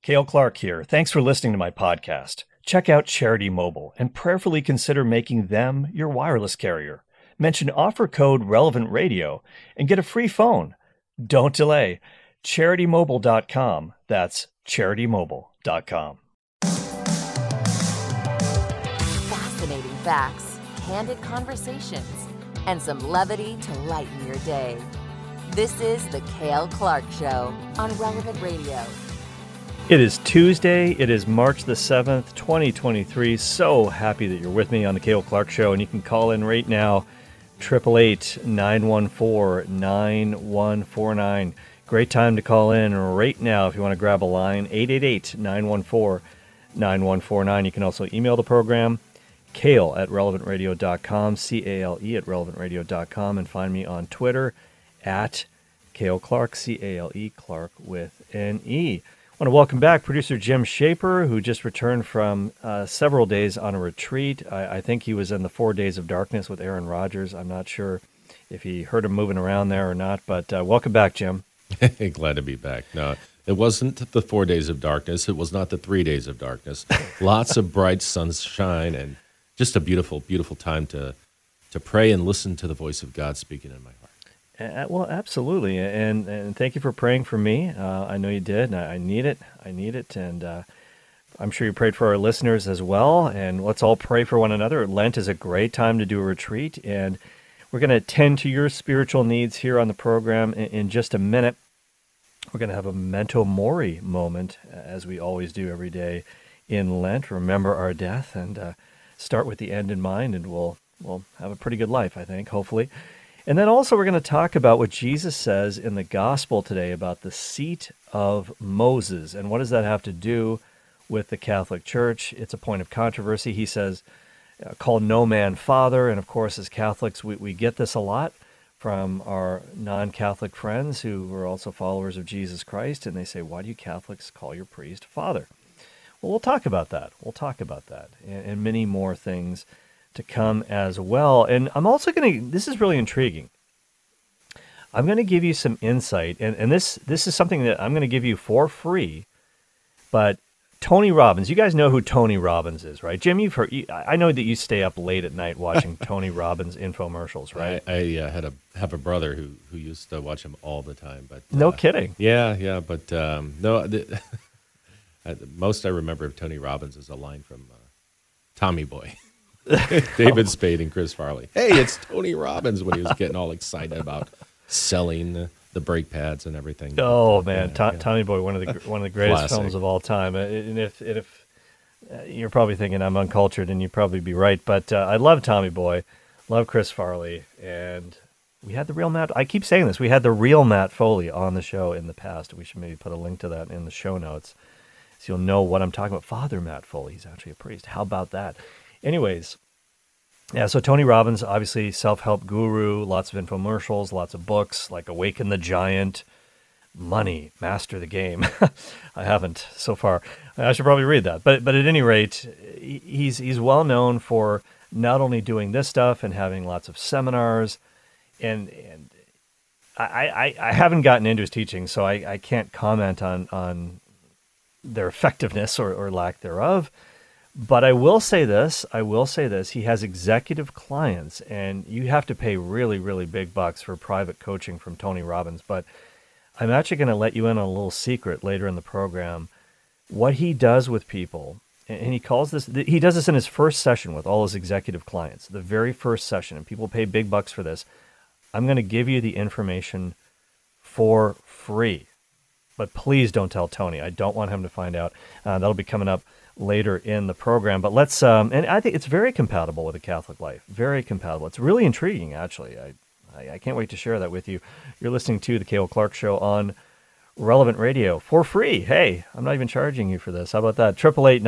Cale Clark here. Thanks for listening to my podcast. Check out Charity Mobile and prayerfully consider making them your wireless carrier. Mention offer code Relevant Radio and get a free phone. Don't delay. CharityMobile.com. That's CharityMobile.com. Fascinating facts, candid conversations, and some levity to lighten your day. This is The Cale Clark Show on Relevant Radio. It is Tuesday. It is March the 7th, 2023. So happy that you're with me on The Cale Clark Show, and you can call in right now, 888-914-9149. Great time to call in right now if you want to grab a line, 888-914-9149. You can also email the program, Cale@relevantradio.com, C-A-L-E at relevantradio.com, and find me on Twitter at Cale Clark, C-A-L-E, Clark with an E. I want to welcome back producer Jim Shaper, who just returned from several days on a retreat. I think he was in the 4 Days of Darkness with Aaron Rodgers. I'm not sure if he heard him moving around there or not, but welcome back, Jim. Glad to be back. No, it wasn't the 4 Days of Darkness. It was not the 3 Days of Darkness. Lots of bright sunshine and just a beautiful, beautiful time to pray and listen to the voice of God speaking in my heart. Well, absolutely, and thank you for praying for me. I know you did, and I need it. And I'm sure you prayed for our listeners as well, and let's all pray for one another. Lent is a great time to do a retreat, and we're going to tend to your spiritual needs here on the program in just a minute. We're going to have a memento mori moment, as we always do every day in Lent. Remember our death, and start with the end in mind, and we'll have a pretty good life, I think, hopefully. And then also we're going to talk about what Jesus says in the gospel today about the seat of Moses. And what does that have to do with the Catholic Church? It's a point of controversy. He says, call no man father. And of course, as Catholics, we get this a lot from our non-Catholic friends who are also followers of Jesus Christ. And they say, why do you Catholics call your priest father? Well, we'll talk about that. And many more things to come as well. And I'm also this is really intriguing. I'm going to give you some insight, and this is something that I'm going to give you for free, but Tony Robbins, you guys know who Tony Robbins is, right? Jim, you've heard, I know that you stay up late at night watching Tony Robbins infomercials, right? I have a brother who used to watch him all the time. But no kidding. Yeah, but no, most I remember of Tony Robbins is a line from Tommy Boy. David Spade and Chris Farley. Hey, it's Tony Robbins, when he was getting all excited about selling the brake pads and everything. Oh man, Tommy Boy, one of the greatest Classic. films of all time. And if you're probably thinking I'm uncultured, and you'd probably be right, but I love Tommy Boy, love Chris Farley, and we had the real Matt. I keep saying this. We had the real Matt Foley on the show in the past. We should maybe put a link to that in the show notes, so you'll know what I'm talking about. Father Matt Foley, he's actually a priest. How about that? Anyways, yeah, so Tony Robbins, obviously self-help guru, lots of infomercials, lots of books, like Awaken the Giant, Money, Master the Game. I haven't so far. I should probably read that. But at any rate, he's well known for not only doing this stuff and having lots of seminars, and I haven't gotten into his teaching, so I can't comment on their effectiveness or lack thereof. But I will say this, he has executive clients, and you have to pay really, really big bucks for private coaching from Tony Robbins. But I'm actually going to let you in on a little secret later in the program. What he does with people, and he does this in his first session with all his executive clients, the very first session, and people pay big bucks for this. I'm going to give you the information for free. But please don't tell Tony. I don't want him to find out. That'll be coming up later in the program. But let's, and I think it's very compatible with a Catholic life. Very compatible. It's really intriguing, actually. I can't wait to share that with you. You're listening to The Cale Clark Show on Relevant Radio for free. Hey, I'm not even charging you for this. How about that?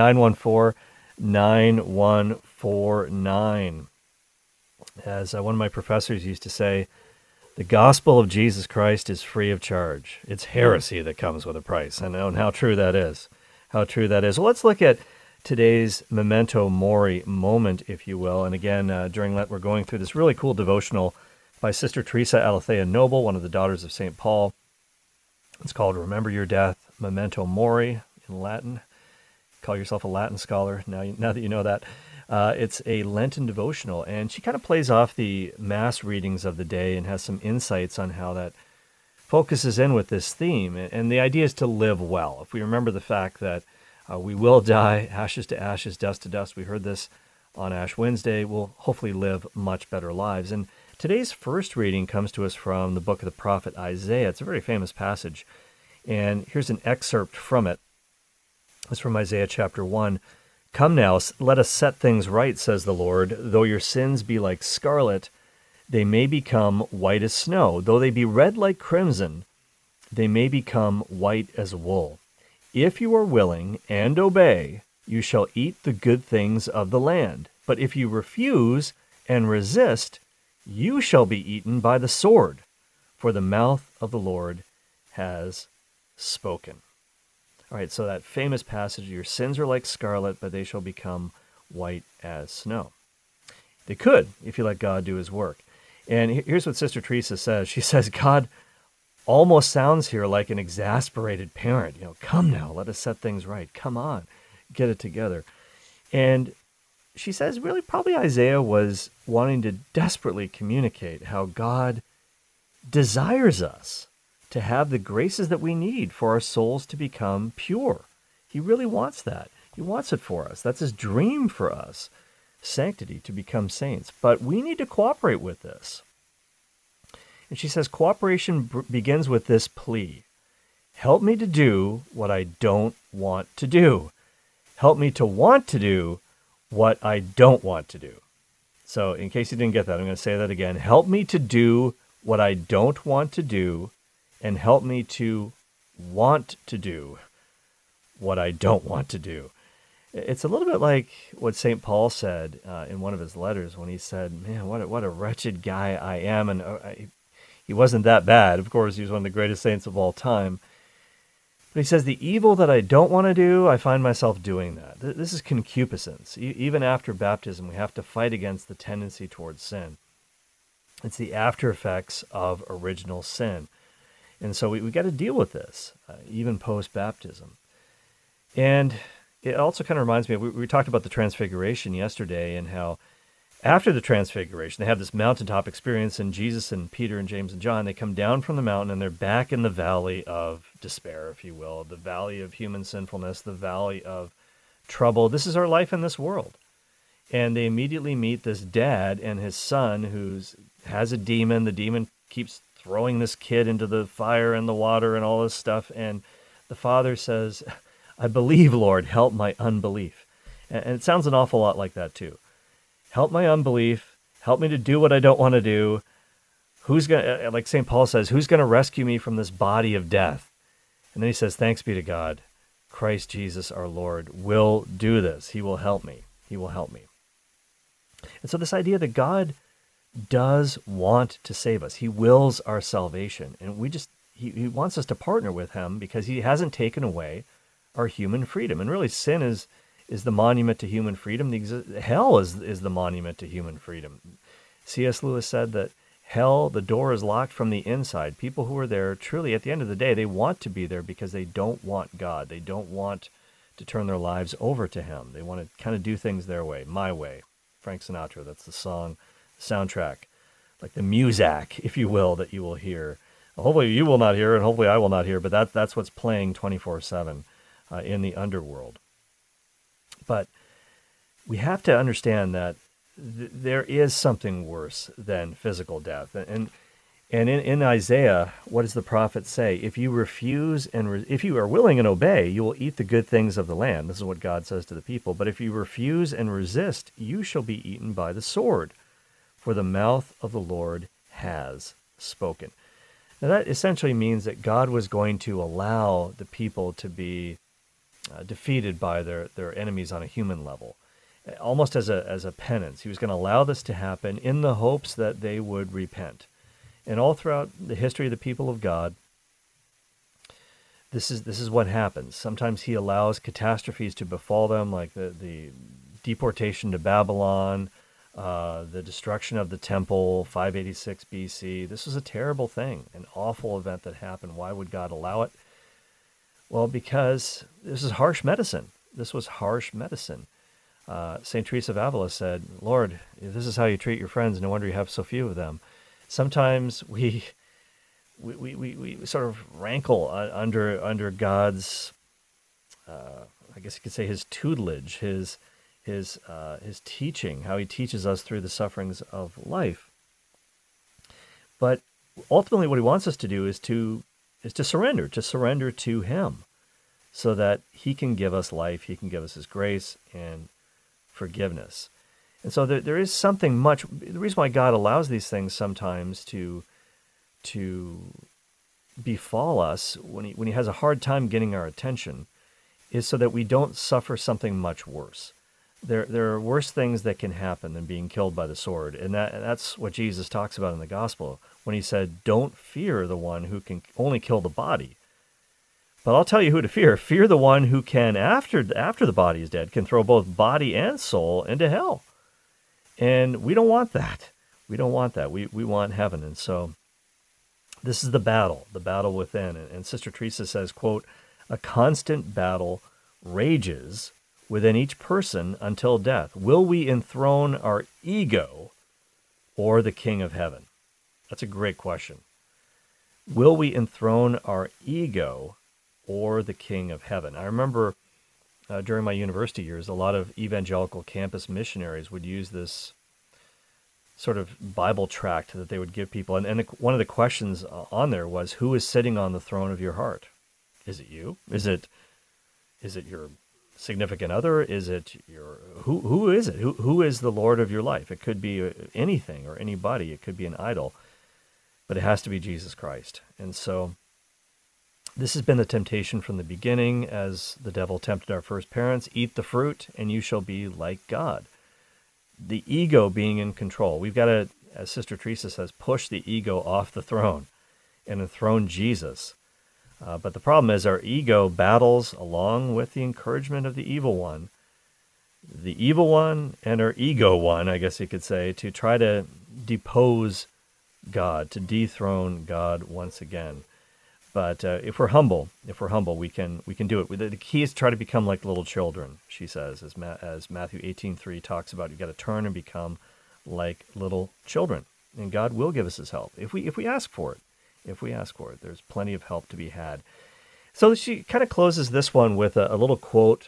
888-914-9149. As one of my professors used to say, the gospel of Jesus Christ is free of charge. It's heresy that comes with a price. And how true that is. Well, let's look at today's memento mori moment, if you will. And again, during Lent, we're going through this really cool devotional by Sister Teresa Aletheia Noble, one of the daughters of St. Paul. It's called Remember Your Death, Memento Mori. in Latin. Call yourself a Latin scholar now that you know that. It's a Lenten devotional, and she kind of plays off the Mass readings of the day and has some insights on how that focuses in with this theme. And the idea is to live well. If we remember the fact that we will die, ashes to ashes, dust to dust, we heard this on Ash Wednesday, we'll hopefully live much better lives. And today's first reading comes to us from the book of the prophet Isaiah. It's a very famous passage, and here's an excerpt from it. It's from Isaiah chapter 1. Come now, let us set things right, says the Lord. Though your sins be like scarlet, they may become white as snow. Though they be red like crimson, they may become white as wool. If you are willing and obey, you shall eat the good things of the land. But if you refuse and resist, you shall be eaten by the sword, for the mouth of the Lord has spoken. All right, so that famous passage, your sins are like scarlet, but they shall become white as snow. They could, if you let God do his work. And here's what Sister Teresa says. She says, God almost sounds here like an exasperated parent. Come now, let us set things right. Come on, get it together. And she says, really, probably Isaiah was wanting to desperately communicate how God desires us to have the graces that we need for our souls to become pure. He really wants that. He wants it for us. That's his dream for us, sanctity, to become saints. But we need to cooperate with this. And she says, cooperation begins with this plea. Help me to do what I don't want to do. Help me to want to do what I don't want to do. So in case you didn't get that, I'm going to say that again. Help me to do what I don't want to do, and help me to want to do what I don't want to do. It's a little bit like what St. Paul said in one of his letters when he said, man, what a wretched guy I am. And he wasn't that bad. Of course, he was one of the greatest saints of all time. But he says, the evil that I don't want to do, I find myself doing that. This is concupiscence. Even after baptism, we have to fight against the tendency towards sin. It's the after effects of original sin. And so we got to deal with this, even post-baptism. And it also kind of reminds me, we talked about the Transfiguration yesterday and how after the Transfiguration, they have this mountaintop experience, and Jesus and Peter and James and John, they come down from the mountain and they're back in the valley of despair, if you will, the valley of human sinfulness, the valley of trouble. This is our life in this world. And they immediately meet this dad and his son who has a demon. The demon keeps throwing this kid into the fire and the water and all this stuff. And the father says, I believe, Lord, help my unbelief. And it sounds an awful lot like that too. Help my unbelief. Help me to do what I don't want to do. Who's going to, like St. Paul says, who's going to rescue me from this body of death? And then he says, thanks be to God. Christ Jesus our Lord will do this. He will help me. He will help me. And so this idea that God does want to save us. He wills our salvation. And he wants us to partner with him because he hasn't taken away our human freedom. And really sin is the monument to human freedom. Hell is the monument to human freedom. C.S. Lewis said that hell, the door is locked from the inside. People who are there, truly, at the end of the day, they want to be there because they don't want God. They don't want to turn their lives over to him. They want to kind of do things their way, my way. Frank Sinatra, that's the song, soundtrack, like the muzak, if you will, that you will hear. Hopefully you will not hear, and hopefully I will not hear, but that's what's playing 24/7 in the underworld. But we have to understand that there is something worse than physical death. And in Isaiah, what does the prophet say? If you refuse and if you are willing and obey, you will eat the good things of the land. This is what God says to the people. But if you refuse and resist, you shall be eaten by the sword, for the mouth of the Lord has spoken. Now that essentially means that God was going to allow the people to be defeated by their enemies on a human level, almost as a penance. He was going to allow this to happen in the hopes that they would repent. And all throughout the history of the people of God, this is what happens. Sometimes he allows catastrophes to befall them, like the deportation to Babylon, the destruction of the temple, 586 BC. This was a terrible thing, an awful event that happened. Why would God allow it? Well, because this is harsh medicine. This was harsh medicine. St. Teresa of Avila said, Lord, if this is how you treat your friends, no wonder you have so few of them. Sometimes we sort of rankle under God's, I guess you could say, his tutelage, his teaching, how he teaches us through the sufferings of life. But ultimately, what he wants us to do is to surrender to him, so that he can give us life, he can give us his grace and forgiveness. And so there is something the reason why God allows these things sometimes to befall us when he has a hard time getting our attention is so that we don't suffer something much worse. There are worse things that can happen than being killed by the sword, and that's what Jesus talks about in the gospel when he said, don't fear the one who can only kill the body. But I'll tell you who to fear. Fear the one who can, after the body is dead, can throw both body and soul into hell. And we don't want that. We don't want that. We want heaven. And so this is the battle within. And Sister Teresa says, quote, a constant battle rages within each person until death. Will we enthrone our ego or the King of Heaven? That's a great question. Will we enthrone our ego or the King of Heaven? I remember during my university years, a lot of evangelical campus missionaries would use this sort of Bible tract that they would give people. And one of the questions on there was, who is sitting on the throne of your heart? Is it you? Is it your significant other? Is it who is it? Who is the Lord of your life? It could be anything or anybody. It could be an idol, but it has to be Jesus Christ. And so this has been the temptation from the beginning, as the devil tempted our first parents. Eat the fruit and you shall be like God. The ego being in control. We've got to, as Sister Teresa says, push the ego off the throne and enthrone Jesus. But the problem is our ego battles along with the encouragement of the evil one. The evil one and our ego one, I guess you could say, to try to depose God, to dethrone God once again. But if we're humble, we can do it. The key is to try to become like little children, she says, as Matthew 18:3 talks about. You've got to turn and become like little children, and God will give us his help if we ask for it. If we ask for it, there's plenty of help to be had. So she kind of closes this one with a little quote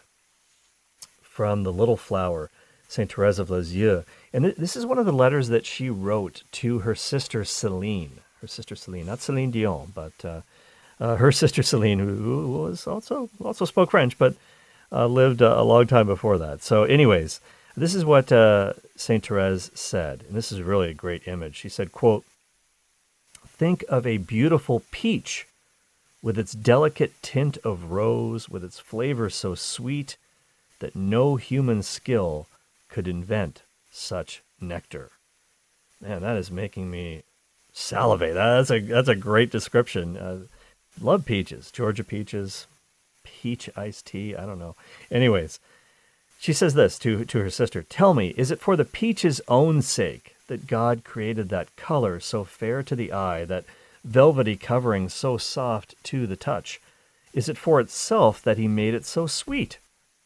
from the Little Flower, Saint Therese of Lisieux, and this is one of the letters that she wrote to her sister Celine. Not Celine Dion, but her sister Celine, who was also spoke French, but lived a long time before that. So anyways, this is what St. Therese said, and this is really a great image. She said, quote, think of a beautiful peach with its delicate tint of rose, with its flavor so sweet that no human skill could invent such nectar. Man, that is making me salivate. That's a great description. Love peaches, Georgia peaches, peach iced tea. I don't know. Anyways, she says this to her sister. Tell me, is it for the peach's own sake that God created that color so fair to the eye, that velvety covering so soft to the touch? Is it for itself that he made it so sweet?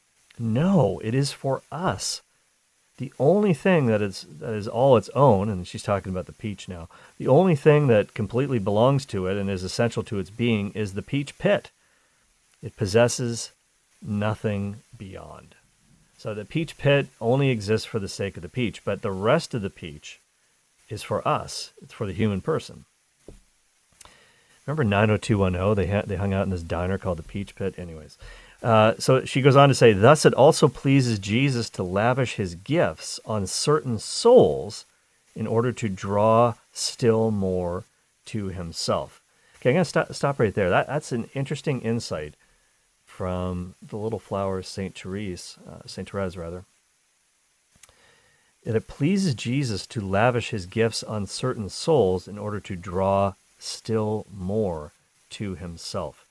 No, it is for us. The only thing that is all its own, and she's talking about the peach now, the only thing that completely belongs to it and is essential to its being is the peach pit. It possesses nothing beyond. So the peach pit only exists for the sake of the peach, but the rest of the peach is for us. It's for the human person. Remember 90210? They hung out in this diner called the Peach Pit. Anyways, so she goes on to say, thus it also pleases Jesus to lavish his gifts on certain souls in order to draw still more to himself. Okay, I'm going to stop right there. That's an interesting insight from the Little Flower, Saint Therese, rather. That it pleases Jesus to lavish his gifts on certain souls in order to draw still more to himself.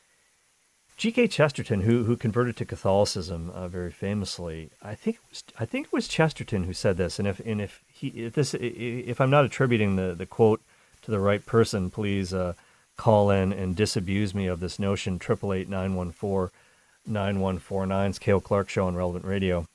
G.K. Chesterton, who converted to Catholicism very famously, I think it was Chesterton who said this. And if I'm not attributing the quote to the right person, please call in and disabuse me of this notion. 888-914-9149. It's Cale Clark Show on Relevant Radio.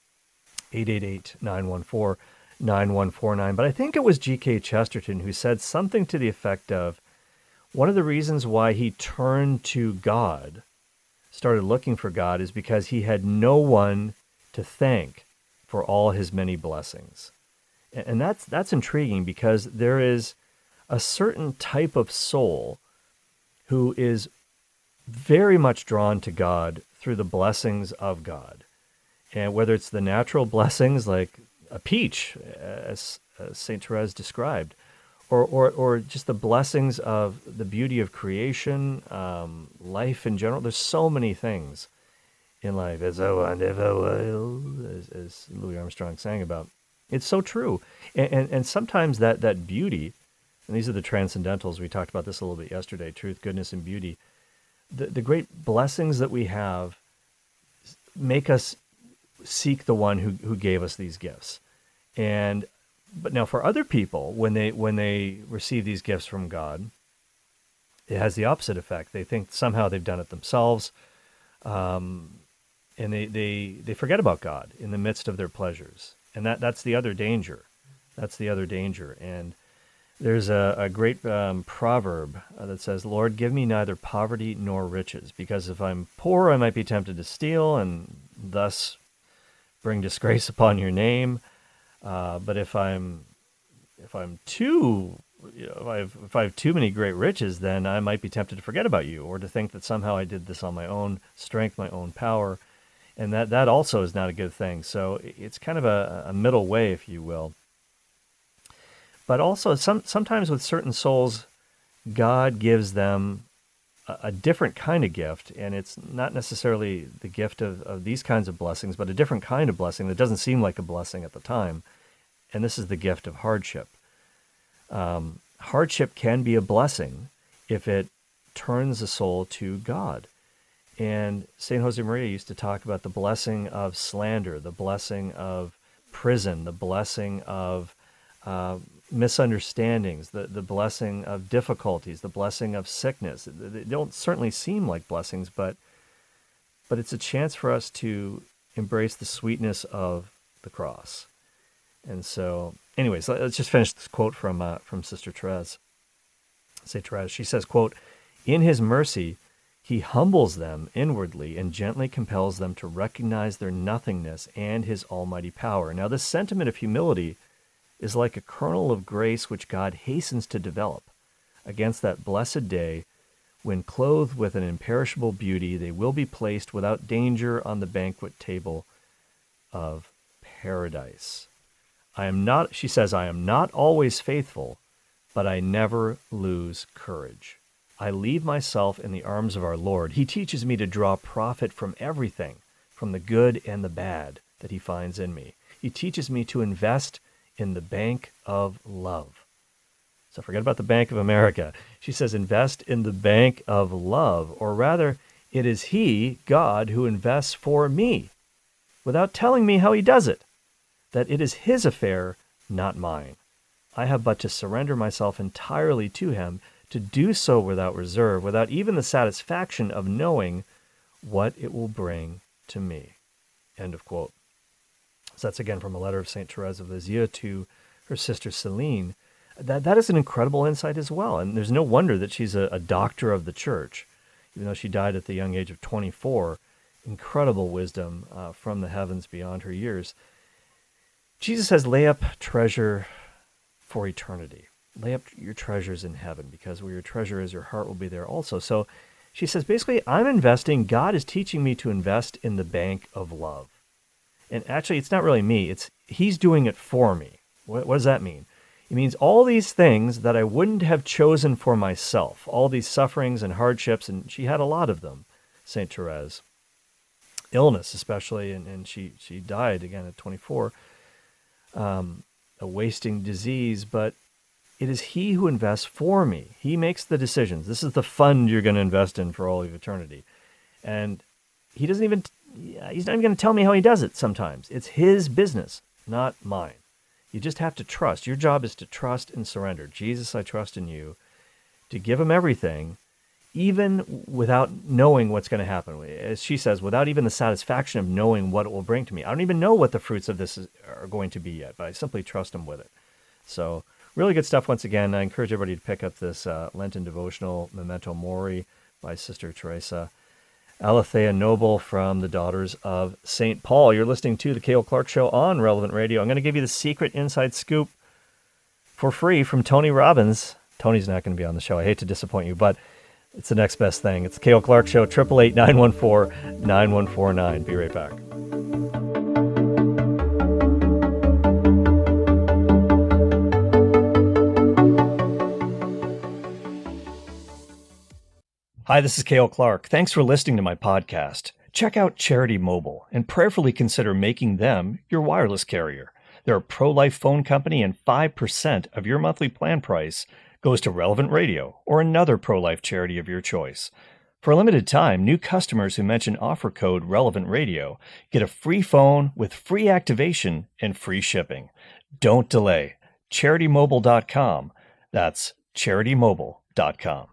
888-914-9149. But I think it was G.K. Chesterton who said something to the effect of, one of the reasons why he turned to God, started looking for God, is because he had no one to thank for all his many blessings. And that's intriguing, because there is a certain type of soul who is very much drawn to God through the blessings of God. And whether it's the natural blessings like a peach, as St. Therese described, or just the blessings of the beauty of creation, life in general. There's so many things in life, as Louis Armstrong sang about. It's so true. And sometimes that beauty, and these are the transcendentals, we talked about this a little bit yesterday, truth, goodness, and beauty. The great blessings that we have make us seek the one who gave us these gifts. But now for other people, when they receive these gifts from God, it has the opposite effect. They think somehow they've done it themselves, and they forget about God in the midst of their pleasures. And that's the other danger. That's the other danger. And there's a great proverb that says, "Lord, give me neither poverty nor riches, because if I'm poor, I might be tempted to steal and thus bring disgrace upon your name. But if I'm too, if I have too many great riches, then I might be tempted to forget about you, or to think that somehow I did this on my own strength, my own power, and that also is not a good thing." So it's kind of a middle way, if you will. But also sometimes with certain souls, God gives them a different kind of gift, and it's not necessarily the gift of these kinds of blessings, but a different kind of blessing that doesn't seem like a blessing at the time. And this is the gift of hardship. Hardship can be a blessing if it turns a soul to God. And St. Josemaria used to talk about the blessing of slander, the blessing of prison, the blessing of misunderstandings, the blessing of difficulties, the blessing of sickness. They don't certainly seem like blessings, but it's a chance for us to embrace the sweetness of the cross. And so, anyways, let's just finish this quote from Sister Therese, St. Therese. She says, quote, "In his mercy, he humbles them inwardly and gently compels them to recognize their nothingness and his almighty power." Now, this sentiment of humility is like a kernel of grace which God hastens to develop against that blessed day when, clothed with an imperishable beauty, they will be placed without danger on the banquet table of paradise. She says, "I am not always faithful, but I never lose courage. I leave myself in the arms of our Lord. He teaches me to draw profit from everything, from the good and the bad that he finds in me. He teaches me to invest in the bank of love." So forget about the Bank of America. She says, invest in the bank of love, or rather, it is he, God, who invests for me, without telling me how he does it, that it is his affair, not mine. I have but to surrender myself entirely to him, to do so without reserve, without even the satisfaction of knowing what it will bring to me. End of quote. So that's again from a letter of St. Therese of Lisieux to her sister Celine. That is an incredible insight as well. And there's no wonder that she's a doctor of the church, even though she died at the young age of 24. Incredible wisdom from the heavens beyond her years. Jesus says, lay up treasure for eternity. Lay up your treasures in heaven, because where your treasure is, your heart will be there also. So she says, basically, I'm investing. God is teaching me to invest in the bank of love. And actually, it's not really me. He's doing it for me. What does that mean? It means all these things that I wouldn't have chosen for myself, all these sufferings and hardships, and she had a lot of them, St. Therese. Illness especially, and she died again at 24, a wasting disease, but it is he who invests for me. He makes the decisions. This is the fund you're going to invest in for all of eternity. And he's not even going to tell me how he does it sometimes. It's his business, not mine. You just have to trust. Your job is to trust and surrender. Jesus, I trust in you. to give him everything, even without knowing what's going to happen. As she says, without even the satisfaction of knowing what it will bring to me. I don't even know what the fruits of this are going to be yet, but I simply trust him with it. So really good stuff once again. I encourage everybody to pick up this Lenten devotional, Memento Mori, by Sister Teresa Aletheia Noble from the Daughters of St. Paul. You're listening to The Cale Clark Show on Relevant Radio. I'm going to give you the secret inside scoop for free from Tony Robbins. Tony's not going to be on the show. I hate to disappoint you, but it's the next best thing. It's The Cale Clark Show, 888-914-9149. Be right back. Hi, this is Cale Clark. Thanks for listening to my podcast. Check out Charity Mobile and prayerfully consider making them your wireless carrier. They're a pro-life phone company, and 5% of your monthly plan price goes to Relevant Radio or another pro-life charity of your choice. For a limited time, new customers who mention offer code Relevant Radio get a free phone with free activation and free shipping. Don't delay. CharityMobile.com. That's CharityMobile.com.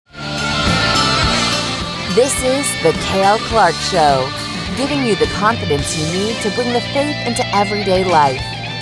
This is The Cale Clark Show, giving you the confidence you need to bring the faith into everyday life.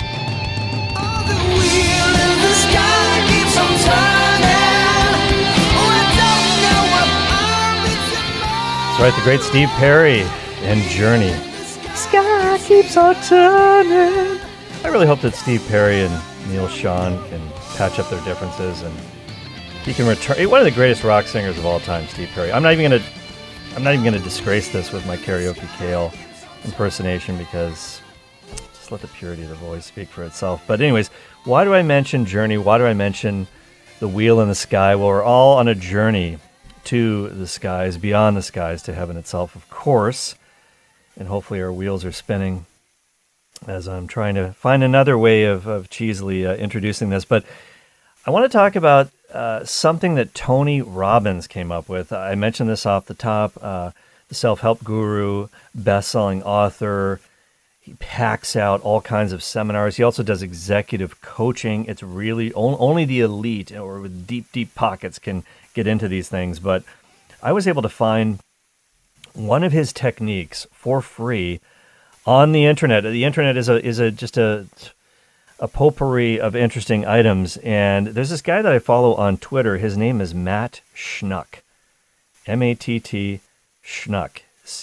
That's right, the great Steve Perry and Journey. Sky keeps on turning. I really hope that Steve Perry and Neil Sean can patch up their differences and he can return. One of the greatest rock singers of all time, Steve Perry. I'm not even gonna disgrace this with my karaoke Cale impersonation because just let the purity of the voice speak for itself. But anyways, why do I mention Journey? Why do I mention the wheel in the sky? Well, we're all on a journey to the skies, beyond the skies, to heaven itself, of course. And hopefully our wheels are spinning as I'm trying to find another way of cheesily introducing this. But I want to talk about something that Tony Robbins came up with. I mentioned this off the top. The self-help guru, best-selling author. He packs out all kinds of seminars. He also does executive coaching. It's really only the elite or with deep, deep pockets can get into these things. But I was able to find one of his techniques for free on the internet. The internet is just a potpourri of interesting items. And there's this guy that I follow on Twitter. His name is Matt Schnuck. M-A-T-T Schnuck.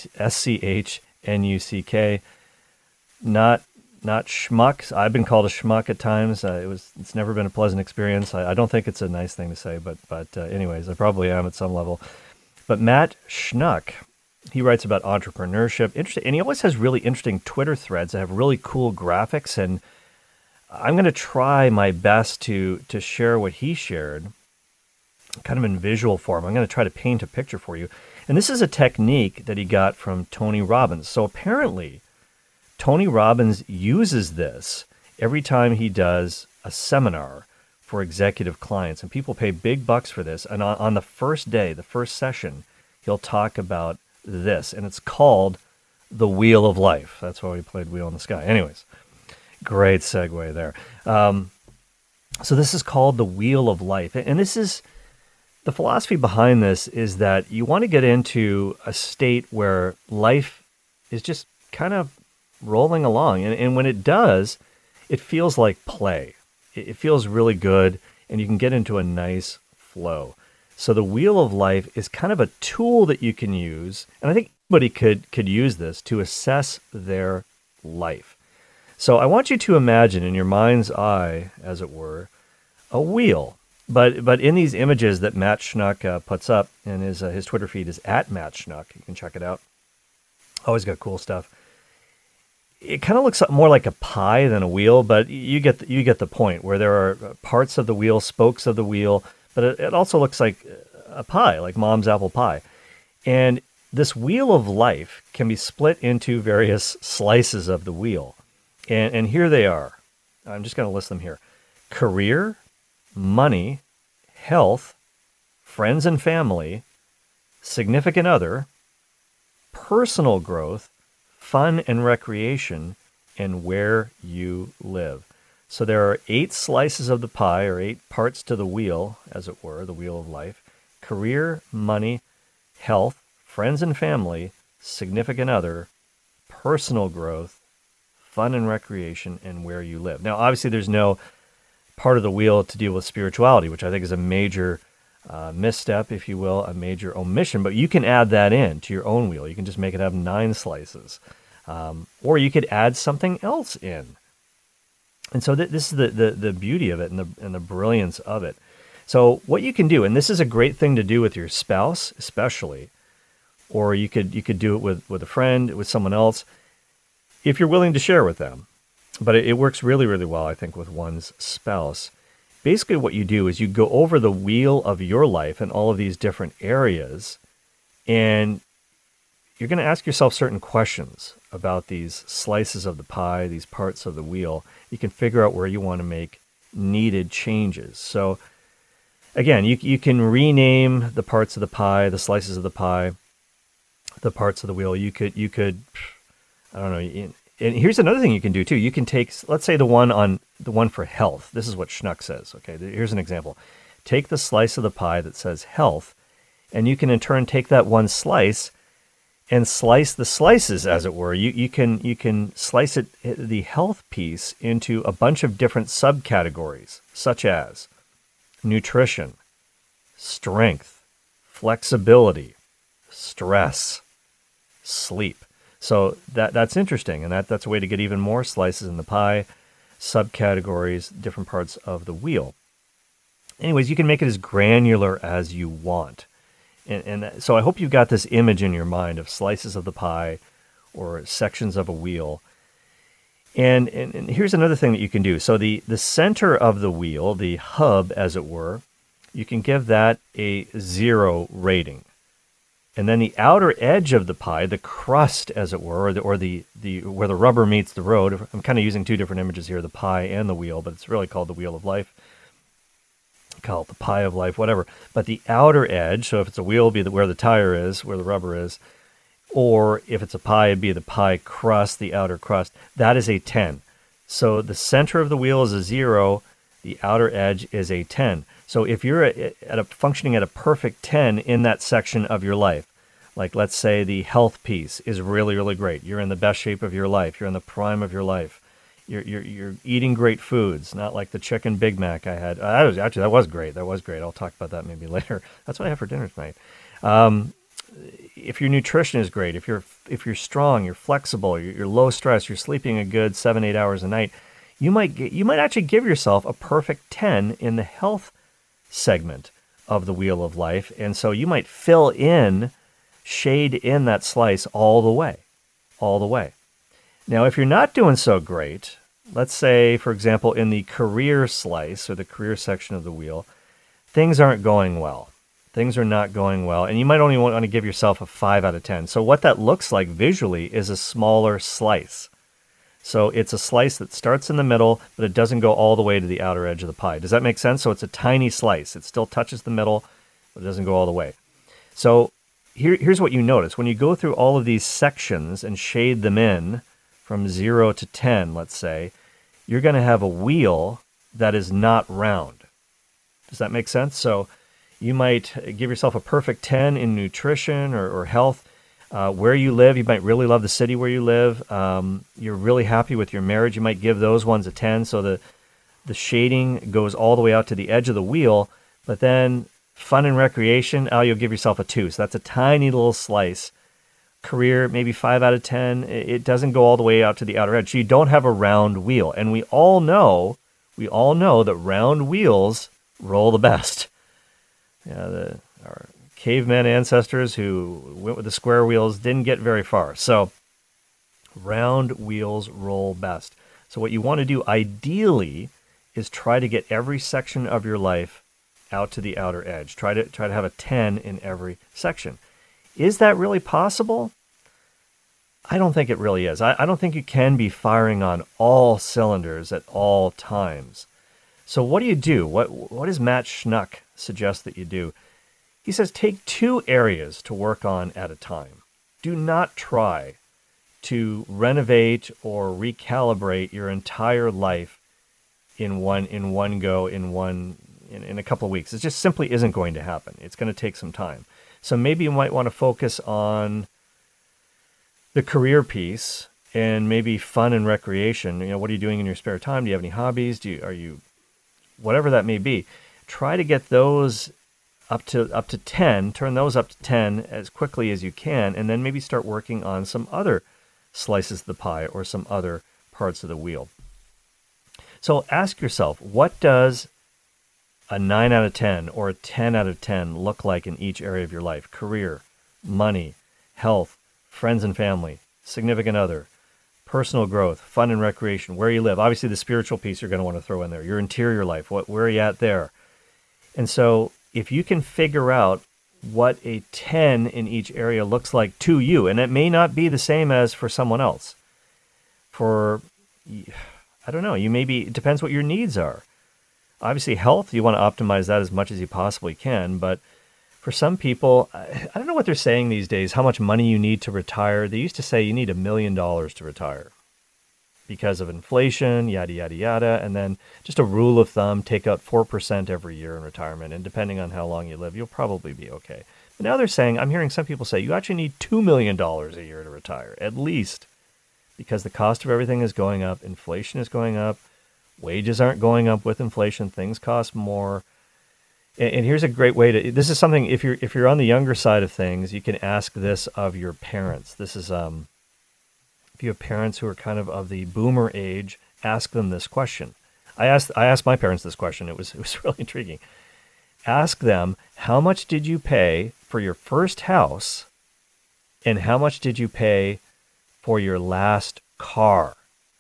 S-C-H-N-U-C-K. Not schmuck. I've been called a schmuck at times. It's never been a pleasant experience. I don't think it's a nice thing to say, but anyways, I probably am at some level. But Matt Schnuck, he writes about entrepreneurship. Interesting, and he always has really interesting Twitter threads that have really cool graphics. And I'm going to try my best to share what he shared, kind of in visual form. I'm going to try to paint a picture for you. And this is a technique that he got from Tony Robbins. So apparently, Tony Robbins uses this every time he does a seminar for executive clients, and people pay big bucks for this. And on the first day, the first session, he'll talk about this, and it's called The Wheel of Life. That's why we played Wheel in the Sky. Anyways, great segue there. So this is called The Wheel of Life, and this is the philosophy behind this is that you want to get into a state where life is just kind of rolling along. And when it does, it feels like play. It feels really good, and you can get into a nice flow. So the Wheel of Life is kind of a tool that you can use, and I think anybody could use this to assess their life. So I want you to imagine in your mind's eye, as it were, a wheel. But in these images that Matt Schnuck puts up, and his Twitter feed is @MattSchnuck. You can check it out. Always got cool stuff. It kind of looks more like a pie than a wheel, but you get the point, where there are parts of the wheel, spokes of the wheel, but it also looks like a pie, like Mom's apple pie. And this wheel of life can be split into various slices of the wheel. And here they are. I'm just going to list them here. Career, money, health, friends and family, significant other, personal growth, fun and recreation, and where you live. So there are 8 slices of the pie, or 8 parts to the wheel, as it were, the wheel of life: career, money, health, friends and family, significant other, personal growth, fun and recreation, and where you live. Now, obviously, there's no part of the wheel to deal with spirituality, which I think is a major misstep, if you will, a major omission. But you can add that in to your own wheel. You can just make it have 9 slices. Or you could add something else in. And so this is the beauty of it and the brilliance of it. So what you can do, and this is a great thing to do with your spouse, especially, or you could do it with a friend, with someone else, if you're willing to share with them. But it works really, really well, I think, with one's spouse. Basically, what you do is you go over the wheel of your life in all of these different areas, and you're going to ask yourself certain questions about these slices of the pie, these parts of the wheel. You can figure out where you want to make needed changes. So, again, you can rename the parts of the pie, the slices of the pie, the parts of the wheel. You could, I don't know. And here's another thing you can do too. You can take, let's say, the one for health. This is what Schnuck says. Okay, here's an example. Take the slice of the pie that says health, and you can in turn take that one slice and slice the slices, as it were. You can slice it, the health piece, into a bunch of different subcategories, such as nutrition, strength, flexibility, stress, sleep. So that's interesting, and that's a way to get even more slices in the pie, subcategories, different parts of the wheel. Anyways, you can make it as granular as you want. And so I hope you've got this image in your mind of slices of the pie or sections of a wheel. And here's another thing that you can do. So the center of the wheel, the hub, as it were, you can give that a 0 rating. And then the outer edge of the pie, the crust, as it were, or the where the rubber meets the road. I'm kind of using 2 different images here, the pie and the wheel, but it's really called the wheel of life. Call it the pie of life, whatever. But the outer edge, so if it's a wheel, it'd be where the tire is, where the rubber is. Or if it's a pie, it'd be the pie crust, the outer crust. That is a 10. So the center of the wheel is a 0. The outer edge is a 10. So if you're functioning at a perfect 10 in that section of your life, like let's say the health piece is really, really great. You're in the best shape of your life. You're in the prime of your life. You're eating great foods, not like the chicken Big Mac I had. That was great. That was great. I'll talk about that maybe later. That's what I have for dinner tonight. If your nutrition is great, if you're strong, you're flexible, you're low stress, you're sleeping a good 7-8 hours a night, you might actually give yourself a perfect 10 in the health segment of the wheel of life, and so you might shade in that slice all the way. Now, if you're not doing so great, let's say, for example, in the career slice or the career section of the wheel, things aren't going well. Things are not going well, and you might only want to give yourself a 5 out of 10. So what that looks like visually is a smaller slice. So it's a slice that starts in the middle, but it doesn't go all the way to the outer edge of the pie. Does that make sense? So it's a tiny slice. It still touches the middle, but it doesn't go all the way. So here's what you notice. When you go through all of these sections and shade them in from 0 to 10, let's say, you're going to have a wheel that is not round. Does that make sense? So you might give yourself a perfect 10 in nutrition or health. Where you live, you might really love the city where you live. You're really happy with your marriage. You might give those ones a 10. So the shading goes all the way out to the edge of the wheel. But then fun and recreation, you'll give yourself a 2. So that's a tiny little slice. Career, maybe 5 out of 10. It doesn't go all the way out to the outer edge. So you don't have a round wheel. And we all know that round wheels roll the best. Yeah, our caveman ancestors who went with the square wheels didn't get very far. So round wheels roll best. So what you want to do ideally is try to get every section of your life out to the outer edge. Try to have a 10 in every section. Is that really possible? I don't think it really is. I don't think you can be firing on all cylinders at all times. So what do you do? What does Matt Schnuck suggest that you do? He says take 2 areas to work on at a time. Do not try to renovate or recalibrate your entire life in one go in a couple of weeks. It just simply isn't going to happen. It's going to take some time. So maybe you might want to focus on the career piece and maybe fun and recreation. What are you doing in your spare time? Do you have any hobbies? Whatever that may be, try to get those up to 10, turn those up to 10 as quickly as you can, and then maybe start working on some other slices of the pie or some other parts of the wheel. So ask yourself, what does a 9 out of 10 or a 10 out of 10 look like in each area of your life? Career, money, health, friends and family, significant other, personal growth, fun and recreation, where you live. Obviously, the spiritual piece you're going to want to throw in there, your interior life, where are you at there? And so if you can figure out what a 10 in each area looks like to you, and it may not be the same as for someone else. I don't know, it depends what your needs are. Obviously, health, you want to optimize that as much as you possibly can, but for some people, I don't know what they're saying these days, how much money you need to retire. They used to say you need $1 million to retire because of inflation, yada, yada, yada. And then just a rule of thumb, take out 4% every year in retirement. And depending on how long you live, you'll probably be okay. But now they're saying, I'm hearing some people say, you actually need $2 million a year to retire, at least, because the cost of everything is going up. Inflation is going up. Wages aren't going up with inflation. Things cost more. And here's a great way this is something, if you're on the younger side of things, you can ask this of your parents. This is, if you have parents who are kind of the boomer age, ask them this question. I asked my parents this question. It was really intriguing. Ask them, how much did you pay for your first house, and how much did you pay for your last car?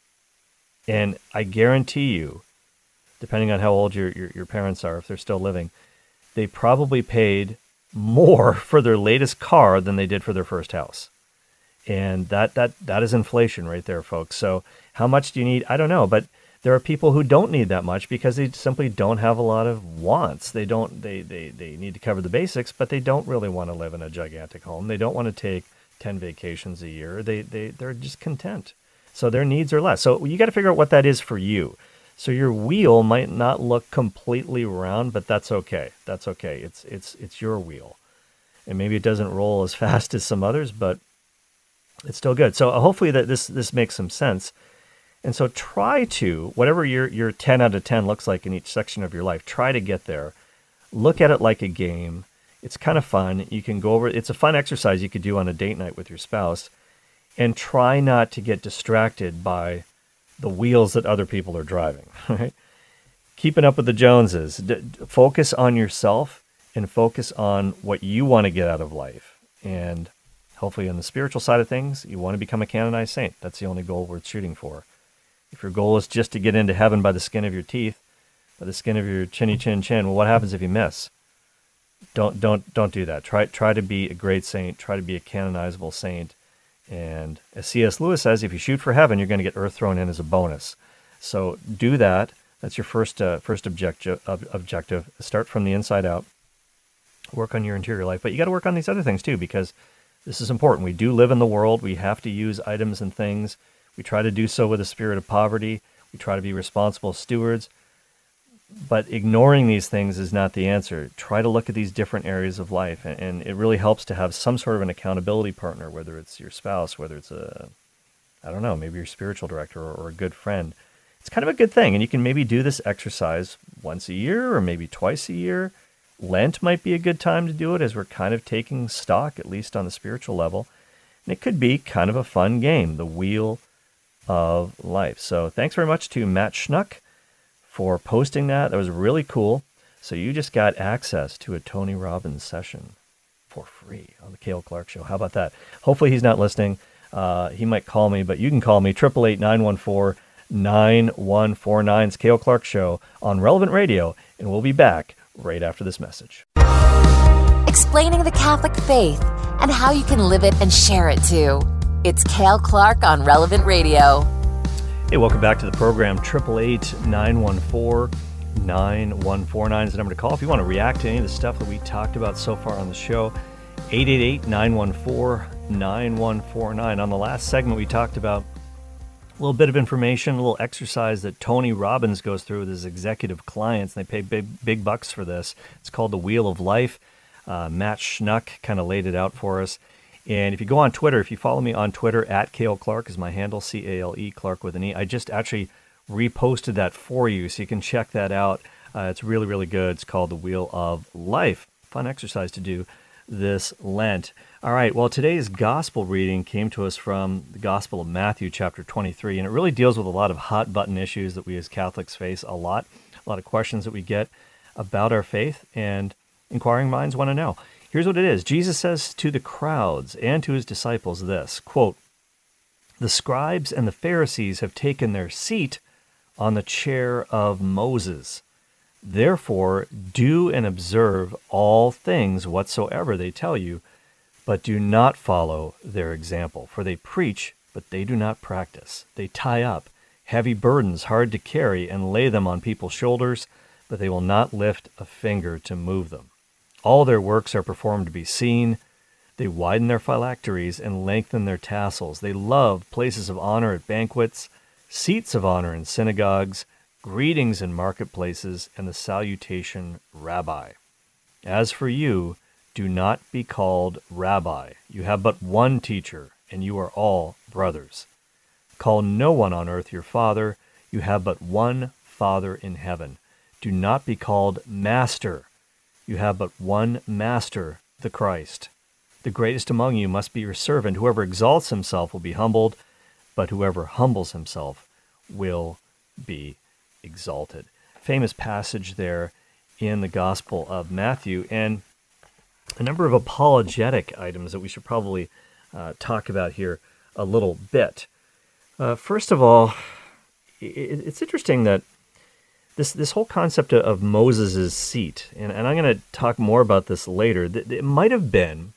And I guarantee you, depending on how old your parents are, if they're still living, they probably paid more for their latest car than they did for their first house. And that is inflation right there, folks. So how much do you need? I don't know, but there are people who don't need that much because they simply don't have a lot of wants. They need to cover the basics, but they don't really want to live in a gigantic home. They don't want to take 10 vacations a year. They're just content. So their needs are less. So you got to figure out what that is for you. So your wheel might not look completely round, but that's okay. That's okay. It's your wheel. And maybe it doesn't roll as fast as some others, but it's still good. So hopefully that this makes some sense. And so try to, whatever your 10 out of 10 looks like in each section of your life, try to get there. Look at it like a game. It's kind of fun. You can go over, it's a fun exercise you could do on a date night with your spouse. And try not to get distracted by the wheels that other people are driving. Right? Keeping up with the Joneses. Focus on yourself and focus on what you want to get out of life. And hopefully on the spiritual side of things, you want to become a canonized saint. That's the only goal worth shooting for. If your goal is just to get into heaven by the skin of your teeth, by the skin of your chinny chin chin, well, what happens if you miss? Don't do that. Try to be a great saint. Try to be a canonizable saint. And as C.S. Lewis says, if you shoot for heaven, you're going to get earth thrown in as a bonus. So do that. That's your first objective. Start from the inside out. Work on your interior life. But you got to work on these other things too, because this is important. We do live in the world. We have to use items and things. We try to do so with a spirit of poverty. We try to be responsible stewards. But ignoring these things is not the answer. Try to look at these different areas of life. And it really helps to have some sort of an accountability partner, whether it's your spouse, whether it's maybe your spiritual director or a good friend. It's kind of a good thing. And you can maybe do this exercise once a year or maybe twice a year. Lent might be a good time to do it as we're kind of taking stock, at least on the spiritual level. And it could be kind of a fun game, the Wheel of Life. So thanks very much to Matt Schnuck for posting that. That was really cool. So you just got access to a Tony Robbins session for free on the Cale Clark Show. How about that? Hopefully he's not listening. He might call me, but you can call me, 888-914-9149. It's Cale Clark Show on Relevant Radio, and we'll be back right after this message. Explaining the Catholic faith and how you can live it and share it too. It's Cale Clark on Relevant Radio. Hey, welcome back to the program. 888-914-9149 is the number to call if you want to react to any of the stuff that we talked about so far on the show. 888-914-9149. On the last segment, we talked about A little bit of information, a little exercise that Tony Robbins goes through with his executive clients. And they pay big bucks for this. It's called the Wheel of Life. Matt Schnuck kind of laid it out for us. And if you go on Twitter, if you follow me on Twitter, @Cale Clark is my handle, C-A-L-E, Clark with an E. I just actually reposted that for you, so you can check that out. It's really, really good. It's called the Wheel of Life. Fun exercise to do this Lent. All right, well, today's gospel reading came to us from the Gospel of Matthew, chapter 23, and it really deals with a lot of hot-button issues that we as Catholics face a lot of questions that we get about our faith, and inquiring minds want to know. Here's what it is. Jesus says to the crowds and to his disciples this, quote, "The scribes and the Pharisees have taken their seat on the chair of Moses. Therefore, do and observe all things whatsoever they tell you, but do not follow their example. For they preach, but they do not practice. They tie up heavy burdens hard to carry and lay them on people's shoulders, but they will not lift a finger to move them. All their works are performed to be seen. They widen their phylacteries and lengthen their tassels. They love places of honor at banquets, seats of honor in synagogues, greetings in marketplaces, and the salutation, Rabbi. As for you, do not be called Rabbi. You have but one teacher, and you are all brothers. Call no one on earth your father. You have but one Father in heaven. Do not be called Master. You have but one Master, the Christ. The greatest among you must be your servant. Whoever exalts himself will be humbled, but whoever humbles himself will be exalted." Famous passage there in the Gospel of Matthew, and a number of apologetic items that we should probably talk about here a little bit. First of all, it's interesting that this whole concept of Moses' seat, and I'm going to talk more about this later, it might have been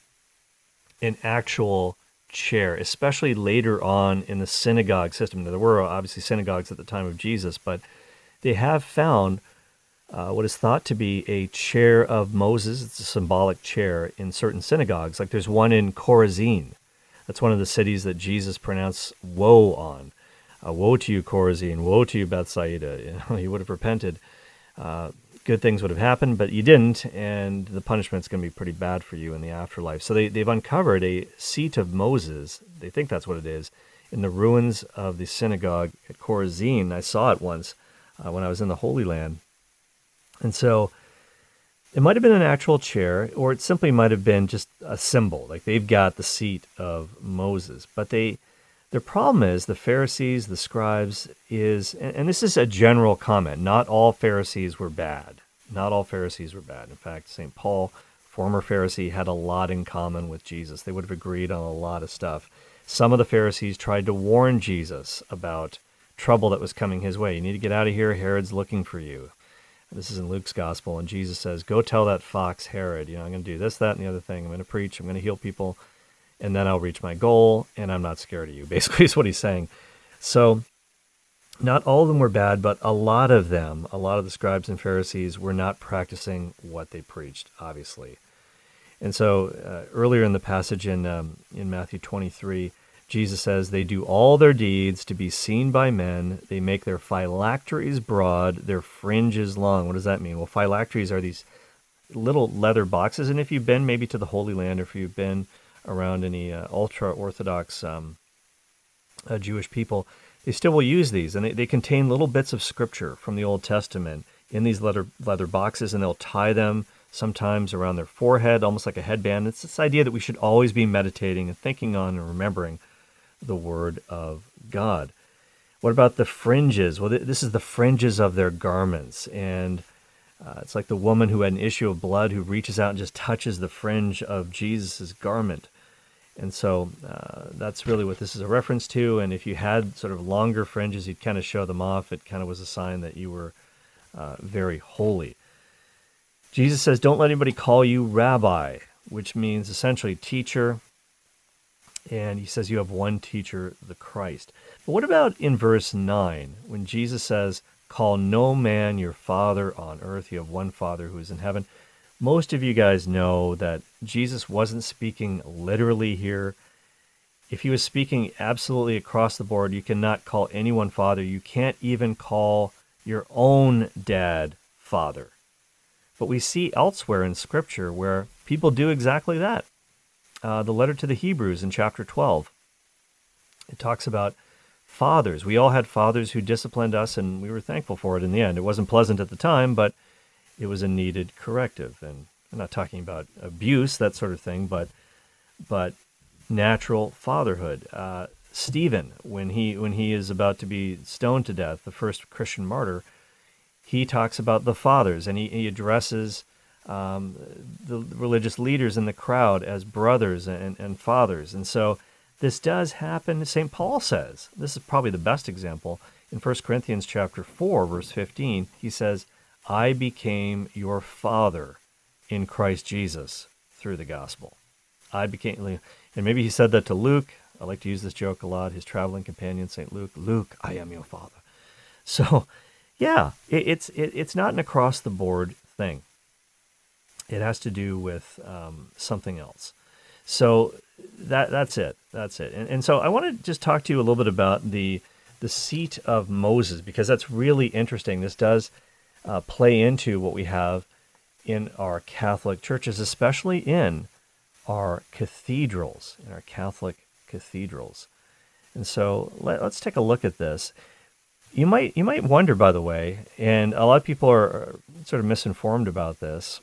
an actual chair, especially later on in the synagogue system. Now, there were obviously synagogues at the time of Jesus, but they have found what is thought to be a chair of Moses. It's a symbolic chair in certain synagogues. Like there's one in Chorazin. That's one of the cities that Jesus pronounced woe on. Woe to you, Chorazin. Woe to you, Bethsaida. You would have repented. Good things would have happened, but you didn't, and the punishment's going to be pretty bad for you in the afterlife. So they've uncovered a seat of Moses. They think that's what it is, in the ruins of the synagogue at Chorazin. I saw it once when I was in the Holy Land. And so it might have been an actual chair, or it simply might have been just a symbol. Like they've got the seat of Moses. But their problem is the Pharisees, the scribes, and this is a general comment, not all Pharisees were bad. Not all Pharisees were bad. In fact, St. Paul, former Pharisee, had a lot in common with Jesus. They would have agreed on a lot of stuff. Some of the Pharisees tried to warn Jesus about trouble that was coming his way. You need to get out of here. Herod's looking for you. This is in Luke's gospel, and Jesus says, go tell that fox Herod, I'm going to do this, that, and the other thing. I'm going to preach, I'm going to heal people, and then I'll reach my goal, and I'm not scared of you, basically is what he's saying. So not all of them were bad, but a lot of the scribes and Pharisees were not practicing what they preached, obviously. And so earlier in the passage in Matthew 23, Jesus says, they do all their deeds to be seen by men. They make their phylacteries broad, their fringes long. What does that mean? Well, phylacteries are these little leather boxes. And if you've been maybe to the Holy Land, or if you've been around any ultra-Orthodox Jewish people, they still will use these. And they contain little bits of scripture from the Old Testament in these leather boxes, and they'll tie them sometimes around their forehead, almost like a headband. It's this idea that we should always be meditating and thinking on and remembering the Word of God. What about the fringes? Well, this is the fringes of their garments, and it's like the woman who had an issue of blood who reaches out and just touches the fringe of Jesus' garment. And so that's really what this is a reference to, and if you had sort of longer fringes, you'd kind of show them off. It kind of was a sign that you were very holy. Jesus says, don't let anybody call you rabbi, which means essentially teacher. And he says you have one teacher, the Christ. But what about in verse 9, when Jesus says, call no man your father on earth, you have one Father who is in heaven? Most of you guys know that Jesus wasn't speaking literally here. if he was speaking absolutely across the board, you cannot call anyone father. You can't even call your own dad father. But we see elsewhere in Scripture where people do exactly that. The letter to the Hebrews in chapter 12, it talks about fathers. We all had fathers who disciplined us, and we were thankful for it in the end. It wasn't pleasant at the time, but it was a needed corrective. And I'm not talking about abuse, that sort of thing, but natural fatherhood. Stephen, when he is about to be stoned to death, the first Christian martyr, he talks about the fathers, and he addresses the religious leaders in the crowd as brothers and fathers. And so this does happen. St. Paul says, this is probably the best example, in 1 Corinthians chapter 4, verse 15, he says, I became your father in Christ Jesus through the gospel. I became, and maybe he said that to Luke. I like to use this joke a lot, his traveling companion, St. Luke. Luke, I am your father. So, yeah, it's not an across-the-board thing. It has to do with something else. So that's it. That's it. And so I want to just talk to you a little bit about the seat of Moses, because that's really interesting. This does play into what we have in our Catholic churches, especially in our cathedrals, in our Catholic cathedrals. And so let's take a look at this. You might wonder, by the way, and a lot of people are sort of misinformed about this.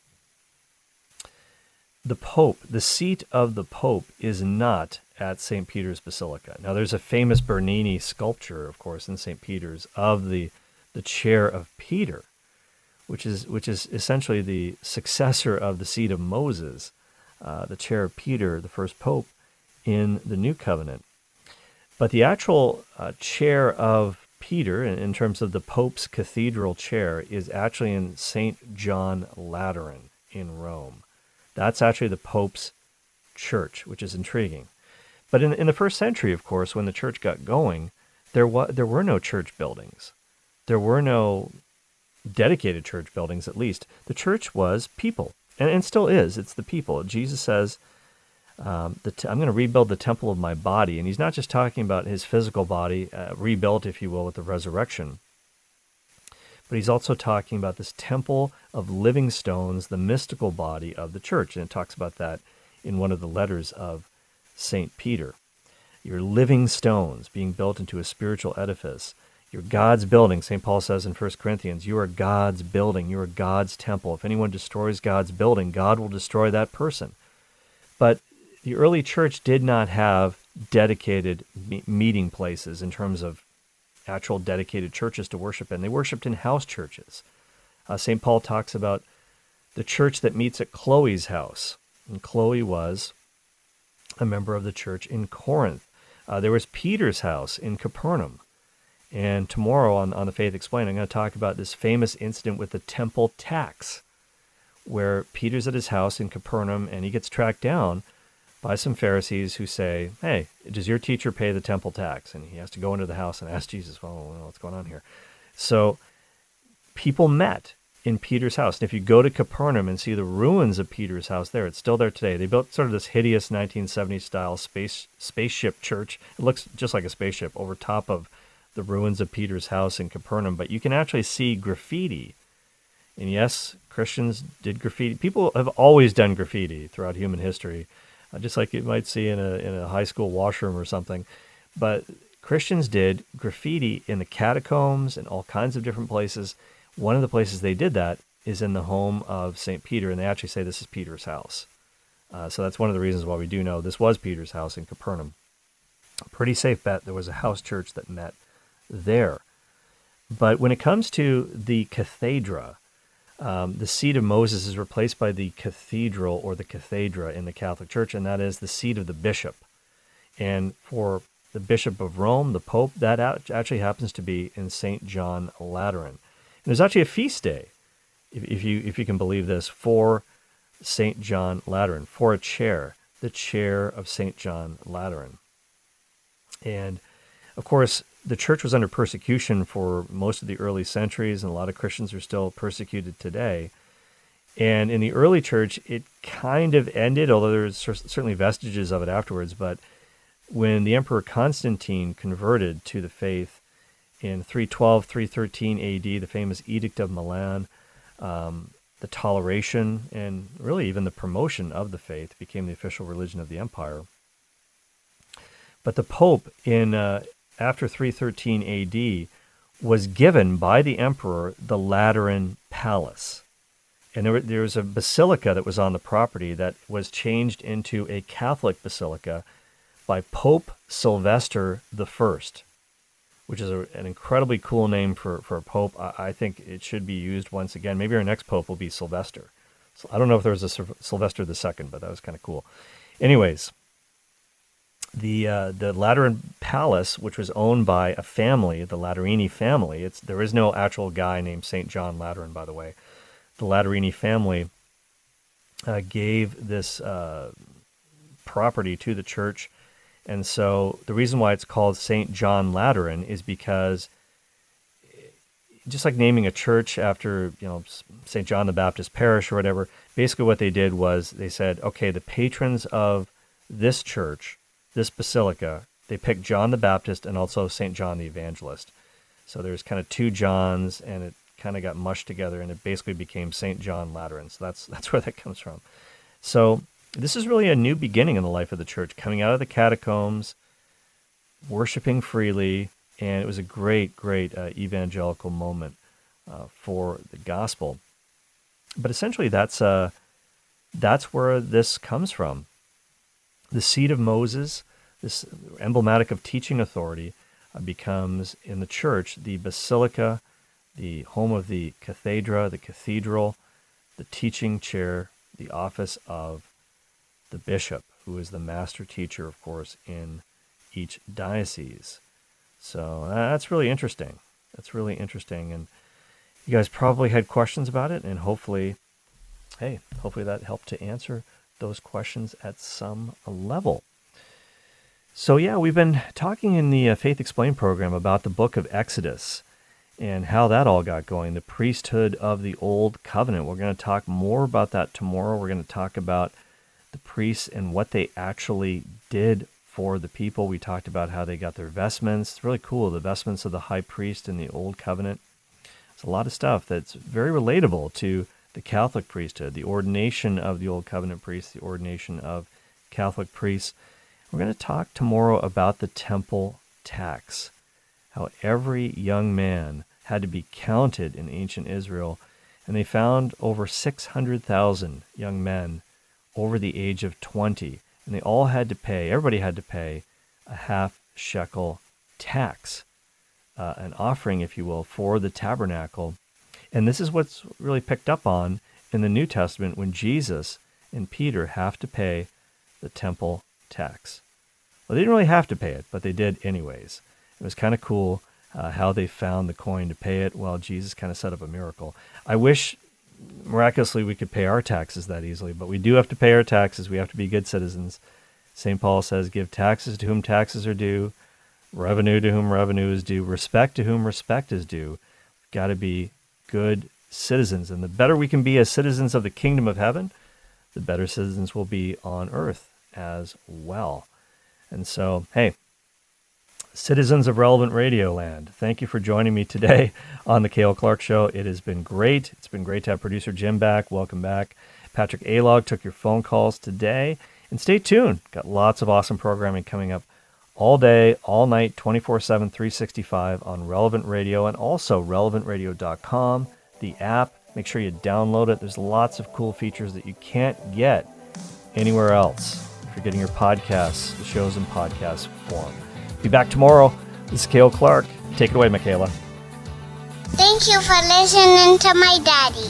The Pope, the seat of the Pope, is not at St. Peter's Basilica. Now, there's a famous Bernini sculpture, of course, in St. Peter's of the chair of Peter, which is essentially the successor of the seat of Moses, the chair of Peter, the first Pope in the New Covenant. But the actual chair of Peter, in terms of the Pope's cathedral chair, is actually in St. John Lateran in Rome. That's actually the Pope's church, which is intriguing. But in the first century, of course, when the church got going, there were no church buildings. There were no dedicated church buildings, at least. The church was people, and still is. It's the people. Jesus says, I'm going to rebuild the temple of my body. And he's not just talking about his physical body, rebuilt, if you will, with the resurrection. But he's also talking about this temple of living stones, the mystical body of the church. And it talks about that in one of the letters of St. Peter. You're living stones being built into a spiritual edifice. You're God's building. St. Paul says in 1 Corinthians, you are God's building. You are God's temple. If anyone destroys God's building, God will destroy that person. But the early church did not have dedicated meeting places in terms of actual dedicated churches to worship in. They worshiped in house churches. St. Paul talks about the church that meets at Chloe's house. And Chloe was a member of the church in Corinth. There was Peter's house in Capernaum. And tomorrow on The Faith Explained, I'm going to talk about this famous incident with the temple tax, where Peter's at his house in Capernaum, and he gets tracked down by some Pharisees who say, hey, does your teacher pay the temple tax? And he has to go into the house and ask Jesus, well, what's going on here? So people met in Peter's house. And if you go to Capernaum and see the ruins of Peter's house there, it's still there today. They built sort of this hideous 1970s style spaceship church. It looks just like a spaceship over top of the ruins of Peter's house in Capernaum. But you can actually see graffiti. And yes, Christians did graffiti. People have always done graffiti throughout human history, just like you might see in a high school washroom or something. But Christians did graffiti in the catacombs and all kinds of different places. One of the places they did that is in the home of St. Peter, and they actually say this is Peter's house. So that's one of the reasons why we do know this was Peter's house in Capernaum. A pretty safe bet there was a house church that met there. But when it comes to the cathedra, the seat of Moses is replaced by the cathedral or the cathedra in the Catholic Church, and that is the seat of the bishop. And for the Bishop of Rome, the Pope, that actually happens to be in St. John Lateran. And there's actually a feast day, if you can believe this, for St. John Lateran, for a chair, the chair of St. John Lateran. And, of course, the church was under persecution for most of the early centuries, and a lot of Christians are still persecuted today. And in the early church, it kind of ended, although there's certainly vestiges of it afterwards, but when the Emperor Constantine converted to the faith in 312, 313 AD, the famous Edict of Milan, the toleration and really even the promotion of the faith became the official religion of the empire. But the Pope in after 313 AD was given by the emperor the Lateran Palace. And there was a basilica that was on the property that was changed into a Catholic basilica by Pope Sylvester I, which is an incredibly cool name for a pope. I think it should be used once again. Maybe our next pope will be Sylvester. So I don't know if there was a Sylvester II, but that was kind of cool. Anyways, the Lateran Palace, which was owned by a family, the Laterini family. There is no actual guy named St. John Lateran, by the way. The Laterini family gave this property to the church. And so the reason why it's called St. John Lateran is because just like naming a church after, St. John the Baptist Parish or whatever, basically what they did was they said, okay, the patrons of this church, this basilica, they picked John the Baptist and also St. John the Evangelist. So there's kind of two Johns, and it kind of got mushed together, and it basically became St. John Lateran. So that's where that comes from. So this is really a new beginning in the life of the church, coming out of the catacombs, worshiping freely, and it was a great, great evangelical moment for the gospel. But essentially, that's where this comes from. The seat of Moses, this emblematic of teaching authority, becomes in the church the basilica, the home of the cathedra, the cathedral, the teaching chair, the office of the bishop, who is the master teacher, of course, in each diocese. So that's really interesting. That's really interesting. And you guys probably had questions about it, and hopefully that helped to answer those questions at some level. So yeah, we've been talking in the Faith Explained program about the book of Exodus and how that all got going, the priesthood of the Old Covenant. We're going to talk more about that tomorrow. We're going to talk about the priests and what they actually did for the people. We talked about how they got their vestments. It's really cool, the vestments of the high priest in the Old Covenant. It's a lot of stuff that's very relatable to the Catholic priesthood, the ordination of the Old Covenant priests, the ordination of Catholic priests. We're going to talk tomorrow about the temple tax, how every young man had to be counted in ancient Israel, and they found over 600,000 young men over the age of 20, and everybody had to pay a half shekel tax, an offering, if you will, for the tabernacle. And this is what's really picked up on in the New Testament when Jesus and Peter have to pay the temple tax. Well, they didn't really have to pay it, but they did anyways. It was kind of cool how they found the coin to pay it. Well, Jesus kind of set up a miracle. I wish miraculously we could pay our taxes that easily, but we do have to pay our taxes. We have to be good citizens. St. Paul says, give taxes to whom taxes are due, revenue to whom revenue is due, respect to whom respect is due. We've got to be good citizens. And the better we can be as citizens of the kingdom of heaven, the better citizens will be on earth as well. And so, hey, citizens of Relevant Radio Land, thank you for joining me today on the Cale Clark Show. It has been great. It's been great to have producer Jim back. Welcome back. Patrick Alog took your phone calls today. And stay tuned. Got lots of awesome programming coming up all day, all night, 24/7, 365 on Relevant Radio, and also relevantradio.com, the app. Make sure you download it. There's lots of cool features that you can't get anywhere else. If you're getting your podcasts, the shows in podcast form. Be back tomorrow. This is Cale Clark. Take it away, Michaela. Thank you for listening to my daddy.